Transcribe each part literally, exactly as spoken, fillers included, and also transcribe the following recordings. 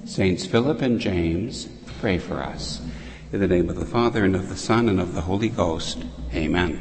Saints Philip and James, pray for us. In the name of the Father, and of the Son, and of the Holy Ghost. Amen.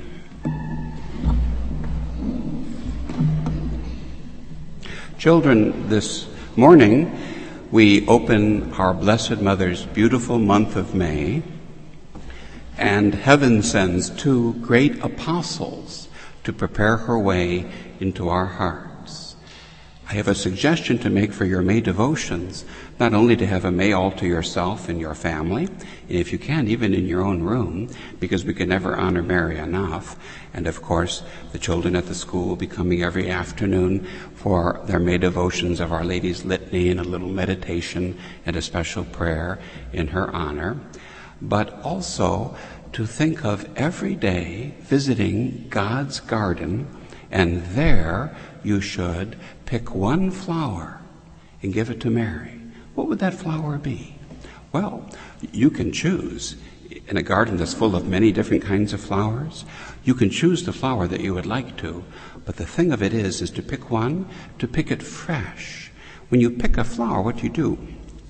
Children, this morning we open our Blessed Mother's beautiful month of May, and heaven sends two great apostles to prepare her way into our hearts. I have a suggestion to make for your May devotions, not only to have a May all to yourself and your family, and if you can, even in your own room, because we can never honor Mary enough. And of course, the children at the school will be coming every afternoon for their May devotions of Our Lady's Litany and a little meditation and a special prayer in her honor. But also to think of every day visiting God's garden, and there you should pick one flower and give it to Mary. What would that flower be? Well, you can choose. In a garden that's full of many different kinds of flowers, you can choose the flower that you would like to. But the thing of it is, is to pick one, to pick it fresh. When you pick a flower, what do you do?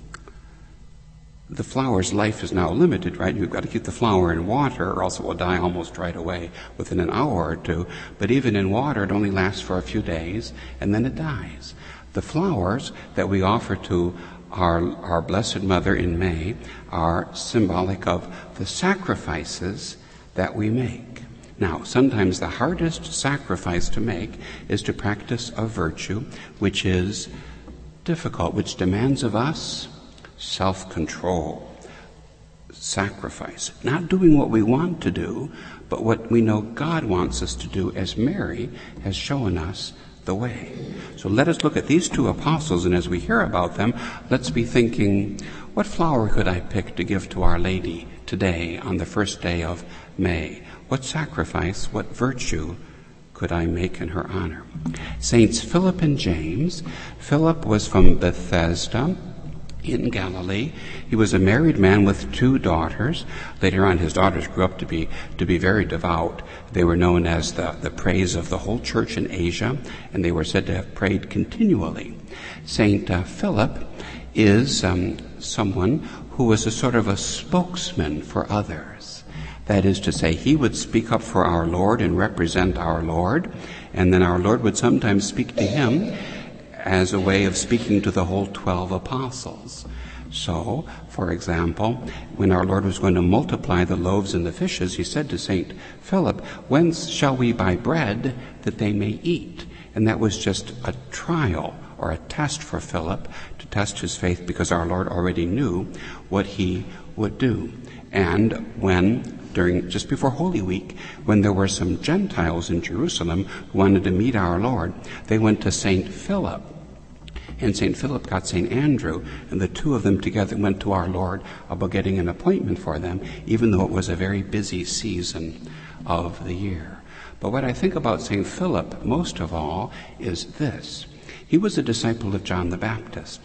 The flower's life is now limited, right? You've got to keep the flower in water, or else it will die almost right away within an hour or two. But even in water, it only lasts for a few days, and then it dies. The flowers that we offer to our, our Blessed Mother in May are symbolic of the sacrifices that we make. Now, sometimes the hardest sacrifice to make is to practice a virtue which is difficult, which demands of us self-control, sacrifice, not doing what we want to do, but what we know God wants us to do, as Mary has shown us the way. So let us look at these two apostles, and as we hear about them, let's be thinking, what flower could I pick to give to Our Lady today on the first day of May? What sacrifice, what virtue could I make in her honor? Saints Philip and James. Philip was from Bethsaida in Galilee. He was a married man with two daughters. Later on, his daughters grew up to be to be very devout. They were known as the, the praise of the whole church in Asia, and they were said to have prayed continually. Saint uh, Philip is um, someone who was a sort of a spokesman for others. That is to say, he would speak up for our Lord and represent our Lord, and then our Lord would sometimes speak to him as a way of speaking to the whole twelve apostles. So, for example, when our Lord was going to multiply the loaves and the fishes, he said to Saint Philip, "Whence shall we buy bread that they may eat?" And that was just a trial or a test for Philip, to test his faith, because our Lord already knew what he would do. And when, during just before Holy Week, when there were some Gentiles in Jerusalem who wanted to meet our Lord, they went to Saint Philip. And Saint Philip got Saint Andrew, and the two of them together went to our Lord about getting an appointment for them, even though it was a very busy season of the year. But what I think about Saint Philip most of all is this. He was a disciple of John the Baptist.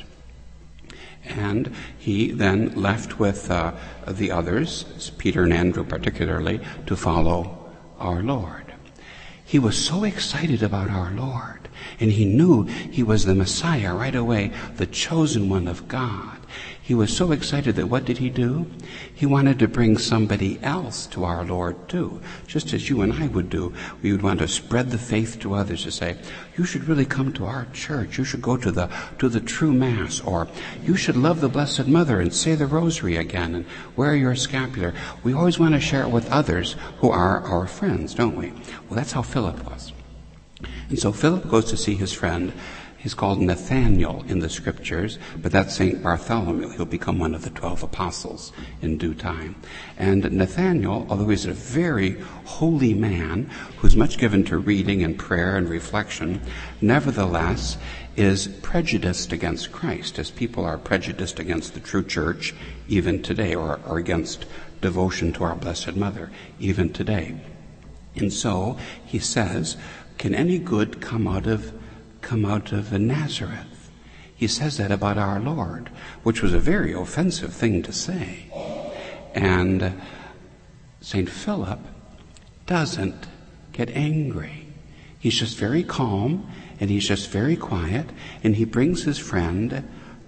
And he then left with uh, the others, Peter and Andrew particularly, to follow our Lord. He was so excited about our Lord, and he knew he was the Messiah right away, the chosen one of God. He was so excited that what did he do? He wanted to bring somebody else to our Lord too, just as you and I would do. We would want to spread the faith to others, to say, you should really come to our church. You should go to the to the true Mass, or you should love the Blessed Mother and say the Rosary again and wear your scapular. We always want to share it with others who are our friends, don't we? Well, that's how Philip was. And so Philip goes to see his friend. He's called Nathaniel in the scriptures, but that's Saint Bartholomew. He'll become one of the twelve apostles in due time. And Nathaniel, although he's a very holy man who's much given to reading and prayer and reflection, nevertheless is prejudiced against Christ, as people are prejudiced against the true church even today, or, or against devotion to our Blessed Mother even today. And so he says, can any good come out of come out of Nazareth? He says that about our Lord, which was a very offensive thing to say. And Saint Philip doesn't get angry. He's just very calm, and he's just very quiet, and he brings his friend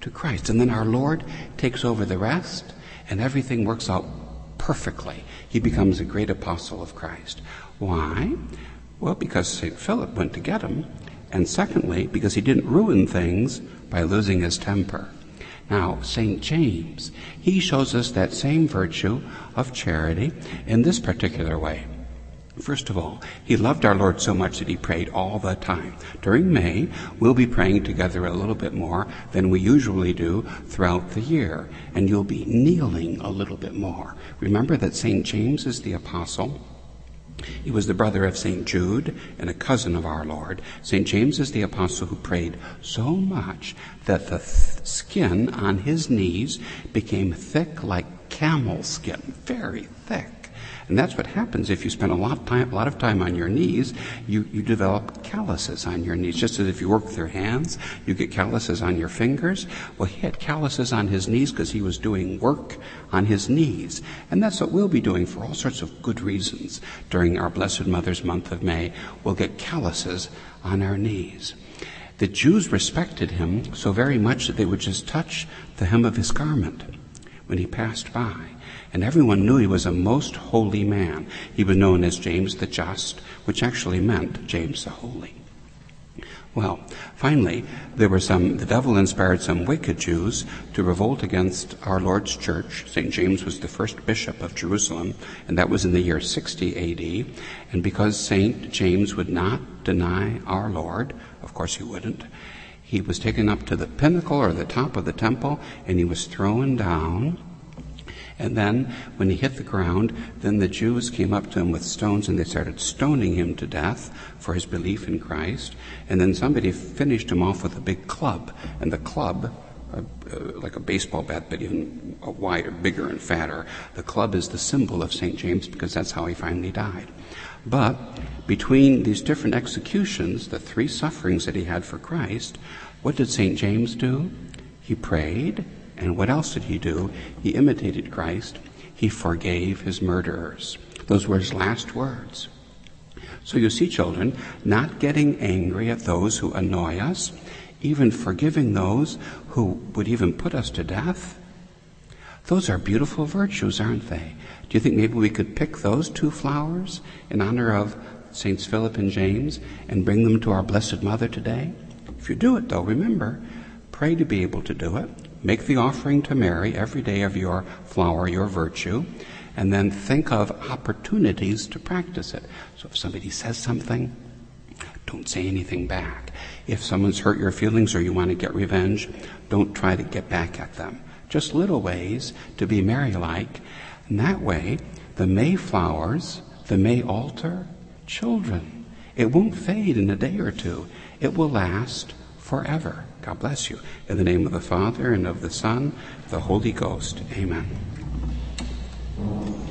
to Christ. And then our Lord takes over the rest, and everything works out perfectly. He becomes a great apostle of Christ. Why? Well, because Saint Philip went to get him, and secondly, because he didn't ruin things by losing his temper. Now, Saint James, he shows us that same virtue of charity in this particular way. First of all, he loved our Lord so much that he prayed all the time. During May, we'll be praying together a little bit more than we usually do throughout the year, and you'll be kneeling a little bit more. Remember that Saint James is the apostle. He was the brother of Saint Jude and a cousin of our Lord. Saint James is the apostle who prayed so much that the th- skin on his knees became thick like camel skin, very thick. And that's what happens if you spend a lot of time, a lot of time on your knees. You, you develop calluses on your knees. Just as if you work with your hands, you get calluses on your fingers. Well, he had calluses on his knees because he was doing work on his knees. And that's what we'll be doing for all sorts of good reasons during our Blessed Mother's month of May. We'll get calluses on our knees. The Jews respected him so very much that they would just touch the hem of his garment when he passed by. And everyone knew he was a most holy man. He was known as James the Just, which actually meant James the Holy. Well, finally, there were some, the devil inspired some wicked Jews to revolt against our Lord's church. Saint James was the first bishop of Jerusalem, and that was in the year sixty A D. And because Saint James would not deny our Lord, of course he wouldn't, he was taken up to the pinnacle or the top of the temple, and he was thrown down. And then, when he hit the ground, then the Jews came up to him with stones and they started stoning him to death for his belief in Christ. And then somebody finished him off with a big club. And the club, uh, uh, like a baseball bat, but even wider, bigger and fatter, the club is the symbol of Saint James because that's how he finally died. But between these different executions, the three sufferings that he had for Christ, what did Saint James do? He prayed. And what else did he do? He imitated Christ. He forgave his murderers. Those were his last words. So you see, children, not getting angry at those who annoy us, even forgiving those who would even put us to death, those are beautiful virtues, aren't they? Do you think maybe we could pick those two flowers in honor of Saints Philip and James and bring them to our Blessed Mother today? If you do it, though, remember, pray to be able to do it. Make the offering to Mary every day of your flower, your virtue, and then think of opportunities to practice it. So if somebody says something, don't say anything back. If someone's hurt your feelings or you want to get revenge, don't try to get back at them. Just little ways to be Mary-like. And that way, the May flowers, the May altar, children, it won't fade in a day or two. It will last forever. God bless you. In the name of the Father, and of the Son, and of the Holy Ghost. Amen.